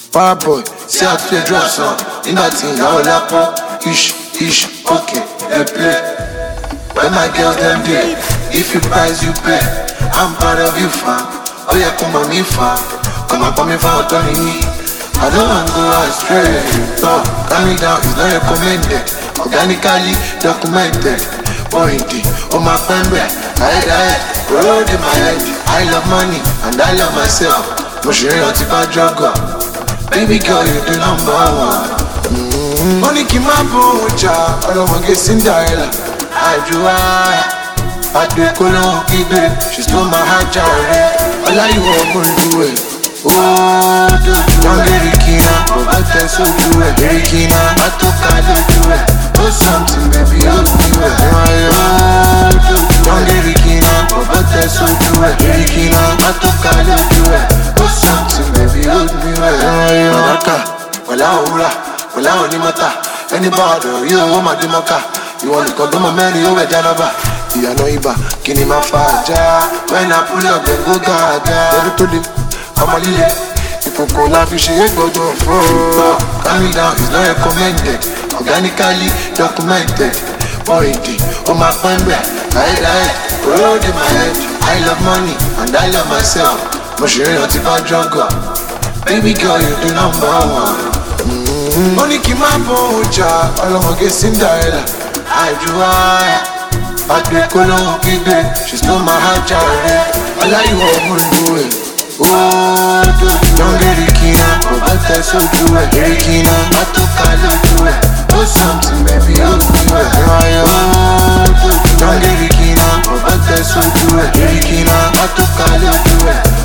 Fireboy, see how to drop some. In that thing, I will up. Ish, okay, they play. When my girls them day, if you price, you pay. I'm proud of you, fam. Oh yeah, come on me, fam. Come on me, fam, Tony me. I don't want to go astray. No, calm me down, it's not recommended. Organically documented. Pointy, on my pen back. I road in my head. I love money and I love myself. Moshiri on tipa juggle. Baby girl, you the number one. Money keep my bocha. I don't want to get Cinderella. I do I do Kolon Kibe. She stole my heart, Jarre. All I want to do it. Oh, do you want Erikina? But that's so do it. Erikina, I took I do it. Oh, something, baby, hold me well. Oh, do you want Erikina? But that's so do it. Erikina, I took I do it. Oh, something, baby, hold me well. Manaka, wala ura, wala onimata. Anybody, you want my demaka. You want to come to my man, you over Janaba. You know Iba, Kini Mafaja. When I pull up, then go gaga. Never told you, I'm a lily. If you call life, you should go to a floor. Calm me down, it's not recommended. Organically documented. Pointy, on my phone back. I road in my head. I love money and I love myself. Moshiri on tipa juggle. Baby girl, you the number one. Money keep my bocha. All I want to get Cinderella. I do Kolon Kibe. She stole my heart, Jarre. All I want to do it. Oh, do you want Erikina? But that's so do it. Erikina, I took I do it. Oh, something, baby, hold me well. Oh, do you want Erikina? But that's so do it. Erikina, I took I do it.